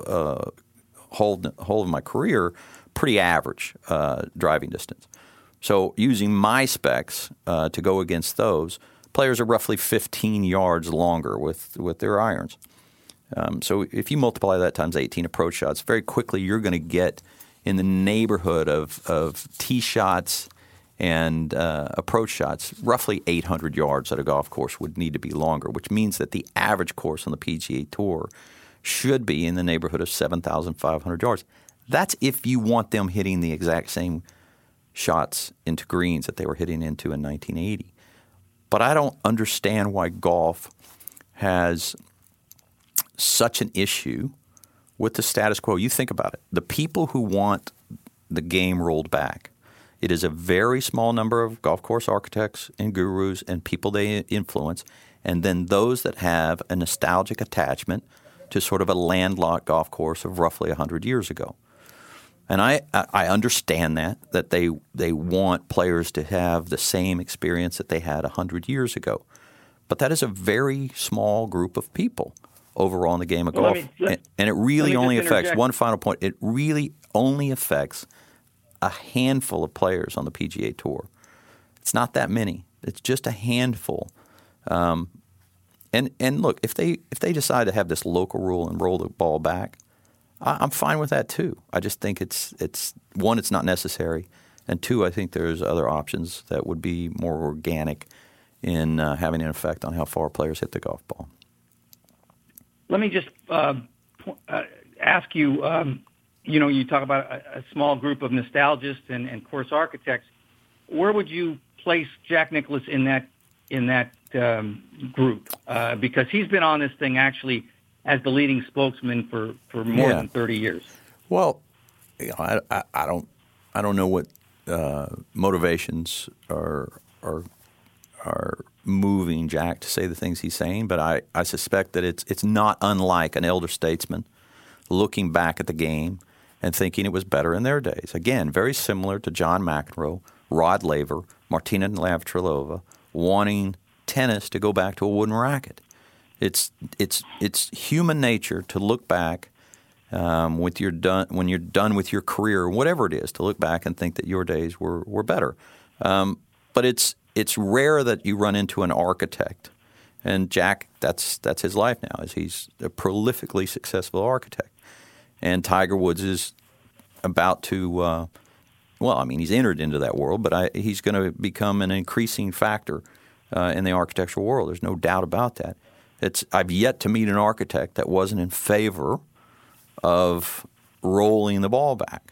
whole of my career, pretty average driving distance. So using my specs to go against those, players are roughly 15 yards longer with their irons. So if you multiply that times 18 approach shots, very quickly you're going to get in the neighborhood of tee shots and approach shots, roughly 800 yards at a golf course would need to be longer, which means that the average course on the PGA Tour should be in the neighborhood of 7,500 yards. That's if you want them hitting the exact same shots into greens that they were hitting into in 1980. But I don't understand why golf has such an issue with the status quo. You think about it. The people who want the game rolled back, it is a very small number of golf course architects and gurus and people they influence, and then those that have a nostalgic attachment to sort of a landlocked golf course of roughly 100 years ago. And I understand that they want players to have the same experience that they had 100 years ago. But that is a very small group of people overall in the game of golf. And it really only affects – one final point. It really only affects – a handful of players on the PGA Tour. It's not that many. It's just a handful. And look, if they decide to have this local rule and roll the ball back, I'm fine with that too. I just think it's one, it's not necessary, and two, I think there's other options that would be more organic in having an effect on how far players hit the golf ball. Let me just ask you. You talk about a small group of nostalgists and course architects. Where would you place Jack Nicklaus in that group? Because he's been on this thing actually as the leading spokesman for more than 30 years. Well, I don't know what motivations are moving Jack to say the things he's saying, but I suspect that it's not unlike an elder statesman looking back at the game and thinking it was better in their days. Again, very similar to John McEnroe, Rod Laver, Martina Navratilova, wanting tennis to go back to a wooden racket. It's human nature to look back when you're done with your career, whatever it is, to look back and think that your days were better. But it's rare that you run into an architect. And Jack, that's his life now, is he's a prolifically successful architect. And Tiger Woods is about to, he's entered into that world, but he's going to become an increasing factor in the architectural world. There's no doubt about that. I've yet to meet an architect that wasn't in favor of rolling the ball back.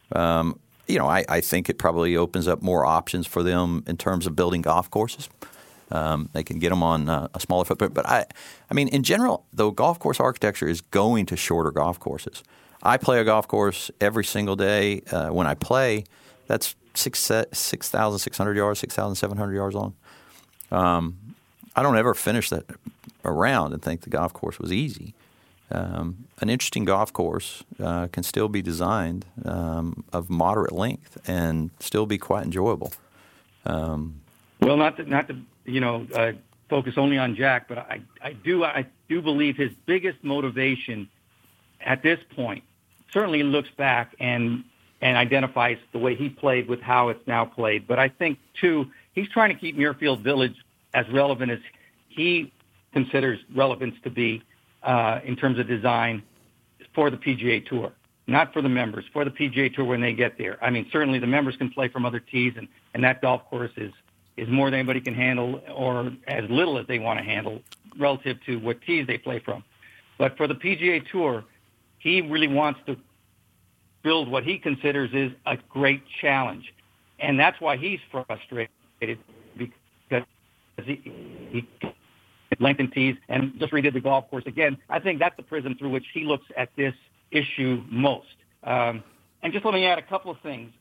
I think it probably opens up more options for them in terms of building golf courses. They can get them on a smaller footprint. But in general, though, golf course architecture is going to shorter golf courses. I play a golf course every single day. When I play, that's 6,600 yards, 6,700 yards long. I don't ever finish that around and think the golf course was easy. An interesting golf course can still be designed of moderate length and still be quite enjoyable. Well, not to focus only on Jack, but I do believe his biggest motivation at this point certainly looks back and identifies the way he played with how it's now played. But I think, too, he's trying to keep Muirfield Village as relevant as he considers relevance to be in terms of design for the PGA Tour, not for the members, for the PGA Tour when they get there. I mean, certainly the members can play from other tees, and that golf course is more than anybody can handle or as little as they want to handle relative to what tees they play from. But for the PGA Tour, he really wants to build what he considers is a great challenge. And that's why he's frustrated, because he lengthened tees and just redid the golf course again. I think that's the prism through which he looks at this issue most. And just let me add a couple of things.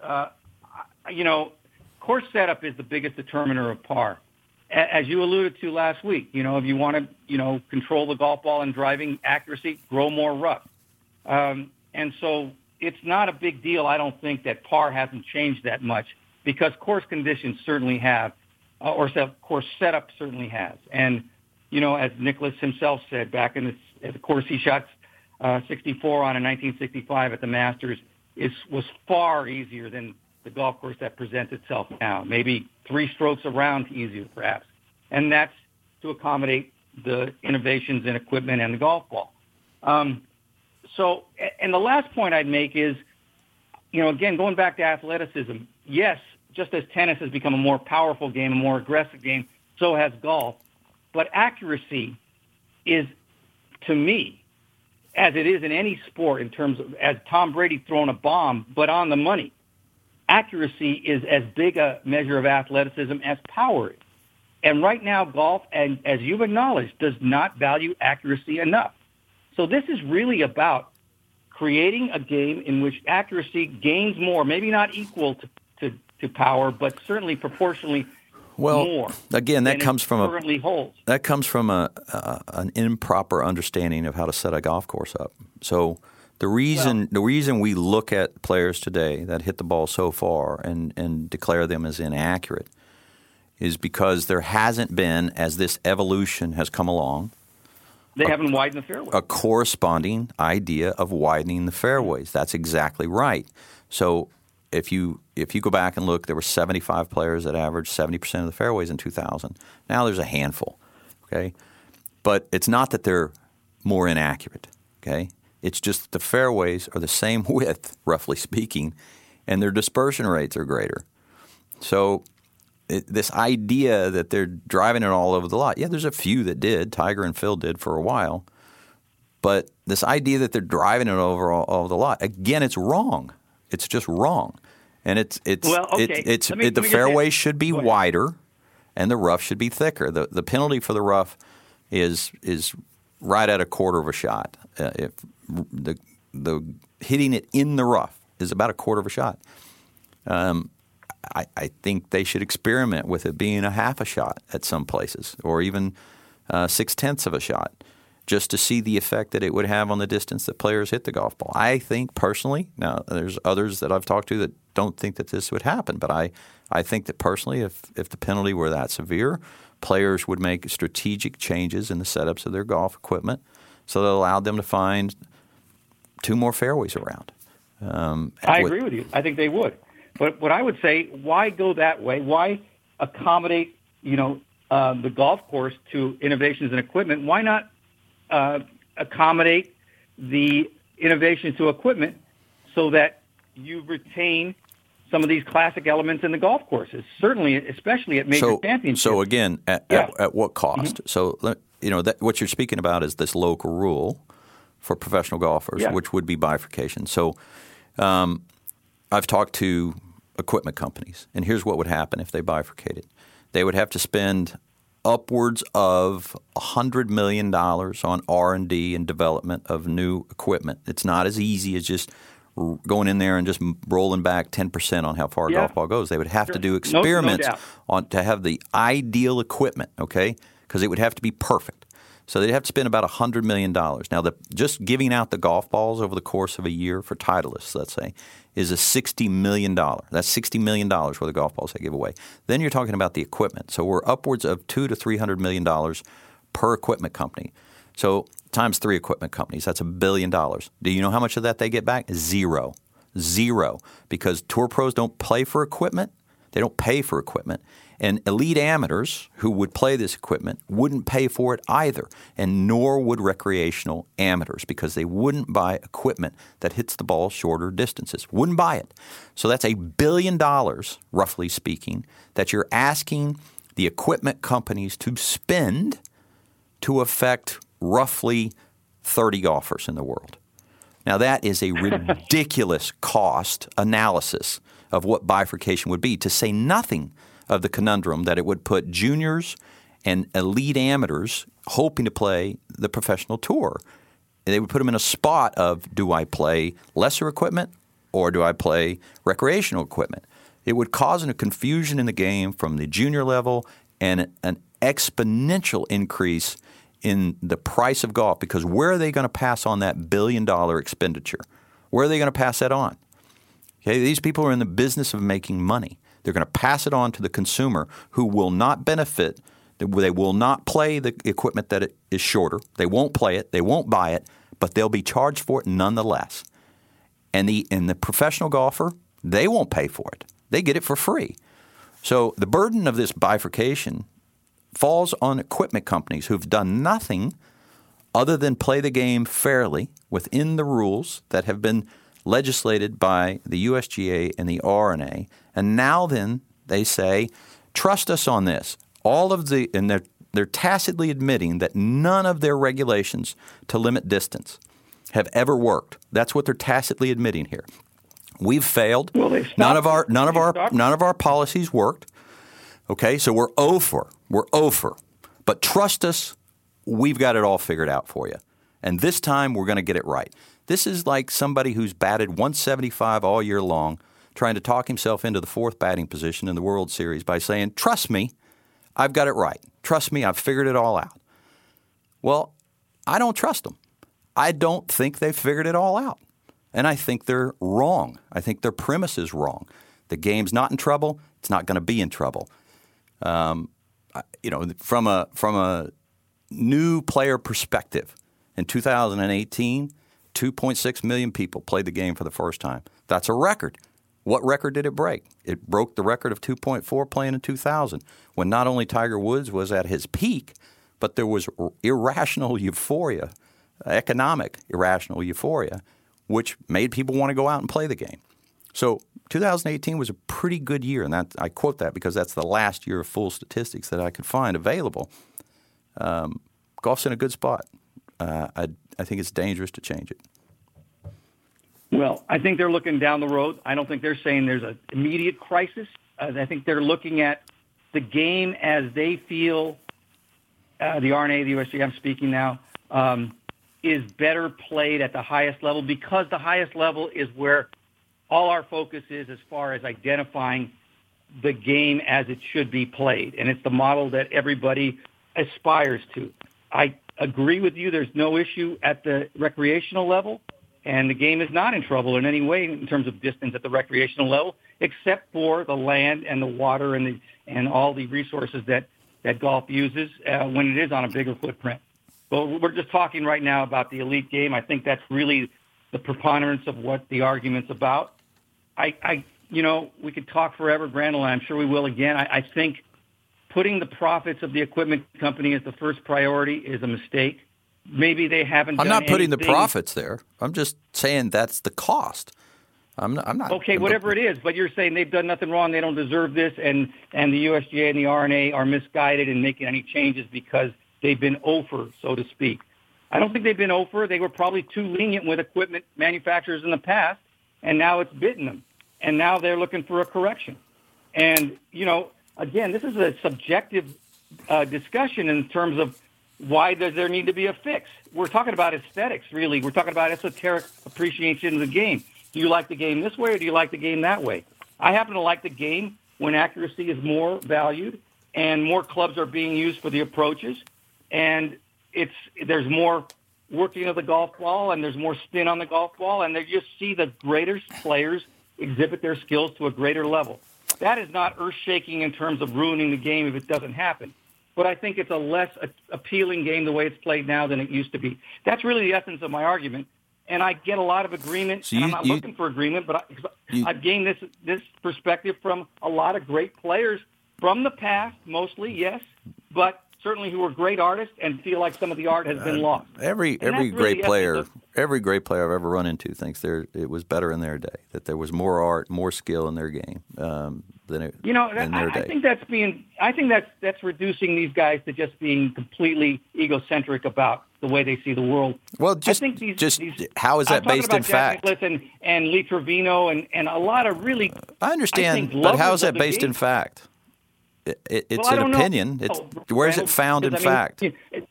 Course setup is the biggest determiner of par. As you alluded to last week, if you want to, control the golf ball and driving accuracy, grow more rough. And so it's not a big deal, I don't think, that par hasn't changed that much, because course conditions certainly have, course setup certainly has. And, as Nicklaus himself said back in the course he shot 64 on in 1965 at the Masters, was far easier than the golf course that presents itself now, maybe 3 strokes around easier perhaps. And that's to accommodate the innovations in equipment and the golf ball. So, and the last point I'd make is, again, going back to athleticism, yes, just as tennis has become a more powerful game, a more aggressive game, so has golf. But accuracy is, to me, as it is in any sport in terms of, as Tom Brady throwing a bomb, but on the money, accuracy is as big a measure of athleticism as power is. And right now, golf, and as you've acknowledged, does not value accuracy enough. So this is really about creating a game in which accuracy gains more, maybe not equal to power, but certainly proportionally more. Again, that comes from an improper understanding of how to set a golf course up. So the reason we look at players today that hit the ball so far and declare them as inaccurate is because there hasn't been, as this evolution has come along, they haven't widened the fairway. A corresponding idea of widening the fairways. That's exactly right. So if you go back and look, there were 75 players that averaged 70% of the fairways in 2000. Now there's a handful, okay? But it's not that they're more inaccurate, okay? It's just that the fairways are the same width, roughly speaking, and their dispersion rates are greater. So this idea that they're driving it all over the lot, yeah, there's a few that did. Tiger and Phil did for a while. But this idea that they're driving it over all over the lot, again, it's wrong. It's just wrong. And the fairway should be wider and the rough should be thicker. The penalty for the rough is right at a quarter of a shot. If the hitting it in the rough is about a quarter of a shot. I think they should experiment with it being a half a shot at some places, or even 0.6 of a shot, just to see the effect that it would have on the distance that players hit the golf ball. I think personally, now there's others that I've talked to that don't think that this would happen, but I think that personally, if the penalty were that severe, players would make strategic changes in the setups of their golf equipment so that allowed them to find 2 more fairways around. I agree with you. I think they would. But what I would say, why go that way? Why accommodate, the golf course to innovations in equipment? Why not accommodate the innovations to equipment so that you retain some of these classic elements in the golf courses? Certainly, especially at major championships. So again, at what cost? Mm-hmm. So what you're speaking about is this local rule for professional golfers, which would be bifurcation. So I've talked to equipment companies, and here's what would happen if they bifurcated. They would have to spend upwards of $100 million on R&D and development of new equipment. It's not as easy as just going in there and just rolling back 10% on how far a golf ball goes. They would have to do experiments to have the ideal equipment, okay, because it would have to be perfect. So they'd have to spend about $100 million. Now, just giving out the golf balls over the course of a year for Titleists, let's say, is a $60 million. That's $60 million worth of golf balls they give away. Then you're talking about the equipment. So we're upwards of $200 to $300 million per equipment company. So times 3 equipment companies, that's $1 billion. Do you know how much of that they get back? Zero. Because tour pros don't play for equipment. They don't pay for equipment. And elite amateurs who would play this equipment wouldn't pay for it either, and nor would recreational amateurs because they wouldn't buy equipment that hits the ball shorter distances. Wouldn't buy it. So that's $1 billion, roughly speaking, that you're asking the equipment companies to spend to affect roughly 30 golfers in the world. Now, that is a ridiculous cost analysis of what bifurcation would be, to say nothing of the conundrum that it would put juniors and elite amateurs hoping to play the professional tour. And they would put them in a spot of, do I play lesser equipment or do I play recreational equipment? It would cause a confusion in the game from the junior level and an exponential increase in the price of golf, because where are they going to pass on that $1 billion expenditure? Where are they going to pass that on? Okay, these people are in the business of making money. They're going to pass it on to the consumer who will not benefit. They will not play the equipment that is shorter. They won't play it. They won't buy it, but they'll be charged for it nonetheless. And the professional golfer, they won't pay for it. They get it for free. So the burden of this bifurcation falls on equipment companies who've done nothing other than play the game fairly within the rules that have been legislated by the USGA and the R&A. And now then they say, trust us on this. And they're tacitly admitting that none of their regulations to limit distance have ever worked. That's what they're tacitly admitting here. We've failed. Well, none of our policies worked. Okay, so we're over. We're over. But trust us, we've got it all figured out for you. And this time we're going to get it right. This is like somebody who's batted 175 all year long, trying to talk himself into the 4th batting position in the World Series by saying, trust me, I've got it right. Trust me, I've figured it all out. Well, I don't trust them. I don't think they've figured it all out. And I think they're wrong. I think their premise is wrong. The game's not in trouble. It's not going to be in trouble. From a new player perspective, in 2018, 2.6 million people played the game for the first time. That's a record. What record did it break? It broke the record of 2.4 playing in 2000, when not only Tiger Woods was at his peak, but there was irrational euphoria, economic irrational euphoria, which made people want to go out and play the game. So 2018 was a pretty good year, and I quote that because that's the last year of full statistics that I could find available. Golf's in a good spot. I think it's dangerous to change it. Well, I think they're looking down the road. I don't think they're saying there's an immediate crisis. I think they're looking at the game as they feel, the R&A, the USGA, I'm speaking now, is better played at the highest level, because the highest level is where all our focus is as far as identifying the game as it should be played. And it's the model that everybody aspires to. I agree with you. There's no issue at the recreational level, and the game is not in trouble in any way in terms of distance at the recreational level, except for the land and the water and all the resources that golf uses when it is on a bigger footprint. But we're just talking right now about the elite game. I think that's really the preponderance of what the argument's about. We could talk forever, Brandel, and I'm sure we will again. I think putting the profits of the equipment company as the first priority is a mistake. Maybe they haven't done anything. I'm not putting the profits there. I'm just saying that's the cost. I'm not. Okay, whatever it is, but you're saying they've done nothing wrong, they don't deserve this, and the USGA and the R&A are misguided in making any changes because they've been over, so to speak. I don't think they've been over. They were probably too lenient with equipment manufacturers in the past, and now it's bitten them. And now they're looking for a correction. And, again, this is a subjective discussion in terms of why does there need to be a fix. We're talking about aesthetics, really. We're talking about esoteric appreciation of the game. Do you like the game this way or do you like the game that way? I happen to like the game when accuracy is more valued and more clubs are being used for the approaches. And there's more working of the golf ball and there's more spin on the golf ball, and they just see the greater players exhibit their skills to a greater level. That is not earth-shaking in terms of ruining the game if it doesn't happen. But I think it's a less appealing game the way it's played now than it used to be. That's really the essence of my argument. And I get a lot of agreement, and I'm not looking for agreement, but I've gained this perspective from a lot of great players from the past, mostly, yes, but certainly who are great artists and feel like some of the art has been lost. Every great player I've ever run into thinks it was better in their day, that there was more art, more skill in their game than in their day. I think that's reducing these guys to just being completely egocentric about the way they see the world. Well, how is that based in fact? Jack Nicklaus and Lee Trevino and a lot of really. I understand, but how is that based in fact? It's an opinion. Where is it found in fact?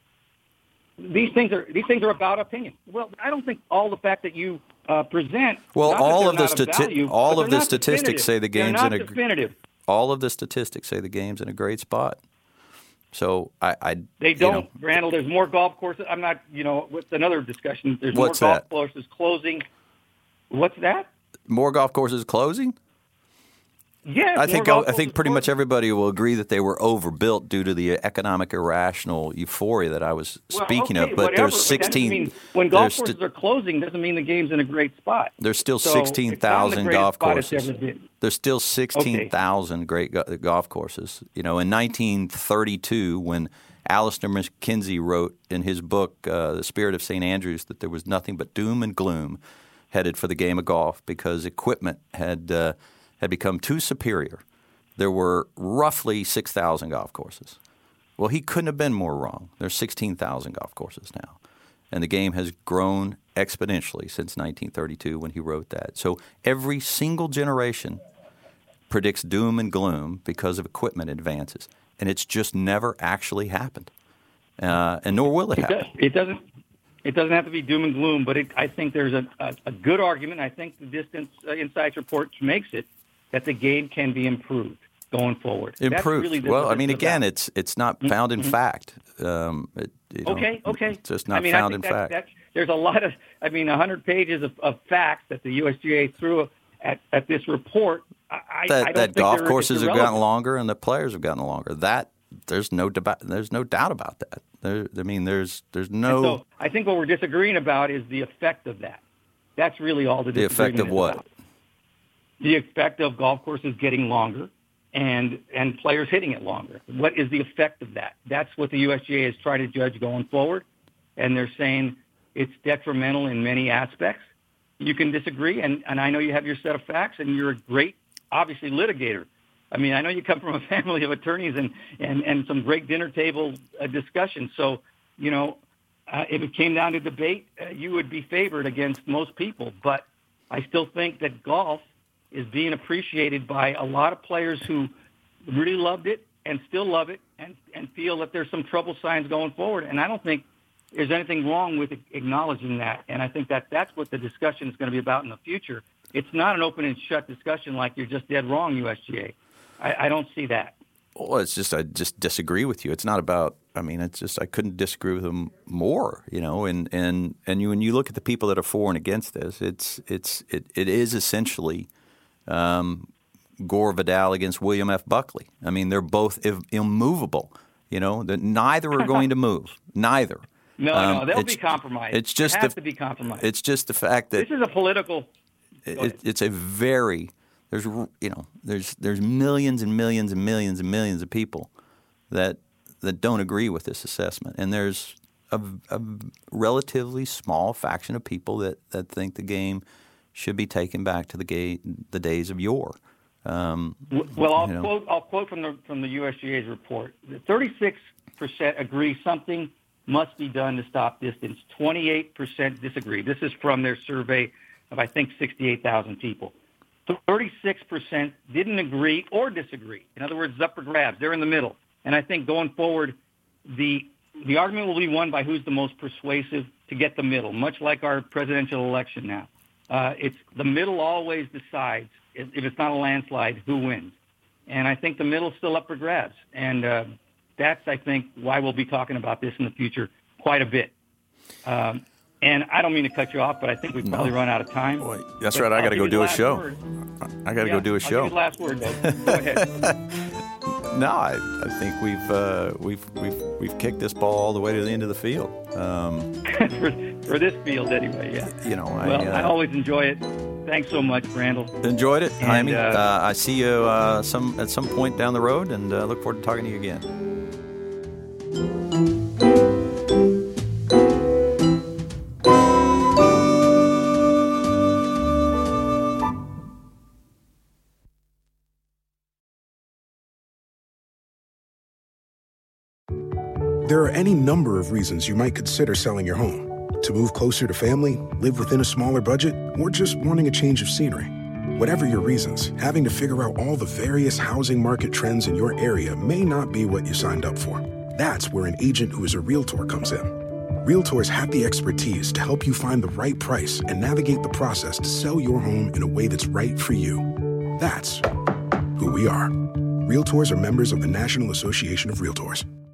These things are about opinion. Well, I don't think all the fact that you present. Well, all of the statistics say the game's in a definitive. All of the statistics say the game's in a great spot. So they don't. Randall, there's more golf courses. I'm not. What's another discussion? There's more golf courses closing. What's that? More golf courses closing? Yeah, I think pretty much everybody will agree that they were overbuilt due to the economic irrational euphoria that I was speaking of. But whatever, there's 16. When golf courses are closing, doesn't mean the game's in a great spot. There's still 16,000 golf courses. There's still 16,000 great golf courses. In 1932, when Alistair McKenzie wrote in his book *The Spirit of St. Andrews* that there was nothing but doom and gloom headed for the game of golf because equipment had become too superior. There were roughly 6,000 golf courses. Well, he couldn't have been more wrong. There's 16,000 golf courses now. And the game has grown exponentially since 1932 when he wrote that. So every single generation predicts doom and gloom because of equipment advances. And it's just never actually happened. And nor will it happen. It doesn't have to be doom and gloom, but I think there's a good argument. I think the Distance Insights report makes it that the game can be improved going forward. Improved. Again, it's not found in fact. Okay. It's just not found in fact. There's a lot of, 100 pages of facts that the USGA threw at this report. I don't think golf courses have gotten longer and the players have gotten longer. There's no doubt about that. There's no. So I think what we're disagreeing about is the effect of that. That's really all the disagreement. The effect of what? About. The effect of golf courses getting longer and players hitting it longer. What is the effect of that? That's what the USGA is trying to judge going forward, and they're saying it's detrimental in many aspects. You can disagree, and I know you have your set of facts, and you're a great, obviously, litigator. I know you come from a family of attorneys and some great dinner table discussions. So, if it came down to debate, you would be favored against most people. But I still think that golf is being appreciated by a lot of players who really loved it and still love it and feel that there's some trouble signs going forward. And I don't think there's anything wrong with acknowledging that. And I think that's what the discussion is going to be about in the future. It's not an open and shut discussion like you're just dead wrong, USGA. I don't see that. Well, it's just I just disagree with you. It's not about. It's just I couldn't disagree with them more. And when you look at the people that are for and against this, it is essentially Gore Vidal against William F. Buckley. They're both immovable. That neither are going to move. Neither. No, they'll be compromised. It has to be compromised. It's just the fact that this is a political. It's a very. There's millions and millions and millions and millions of people that don't agree with this assessment, and there's a relatively small fraction of people that think the game should be taken back to the days of yore. I'll quote from the USGA's report. 36% agree something must be done to stop distance. 28% disagree. This is from their survey of, I think, 68,000 people. 36% didn't agree or disagree. In other words, it's up for grabs. They're in the middle. And I think going forward, the argument will be won by who's the most persuasive to get the middle, much like our presidential election now. It's the middle always decides, if it's not a landslide, who wins. And I think the middle's still up for grabs. And that's, I think, why we'll be talking about this in the future quite a bit. And I don't mean to cut you off, but I think we've probably run out of time. Boy, that's right. I got to go do a show. I got to go do a show. I'll give you the last word, though. Go ahead. No, I think we've kicked this ball all the way to the end of the field. For this field, anyway. Yeah. I always enjoy it. Thanks so much, Randall. Enjoyed it, Jaime. I see you at some point down the road, and look forward to talking to you again. There are any number of reasons you might consider selling your home. To move closer to family, live within a smaller budget, or just wanting a change of scenery. Whatever your reasons, having to figure out all the various housing market trends in your area may not be what you signed up for. That's where an agent who is a Realtor comes in. Realtors have the expertise to help you find the right price and navigate the process to sell your home in a way that's right for you. That's who we are. Realtors are members of the National Association of Realtors.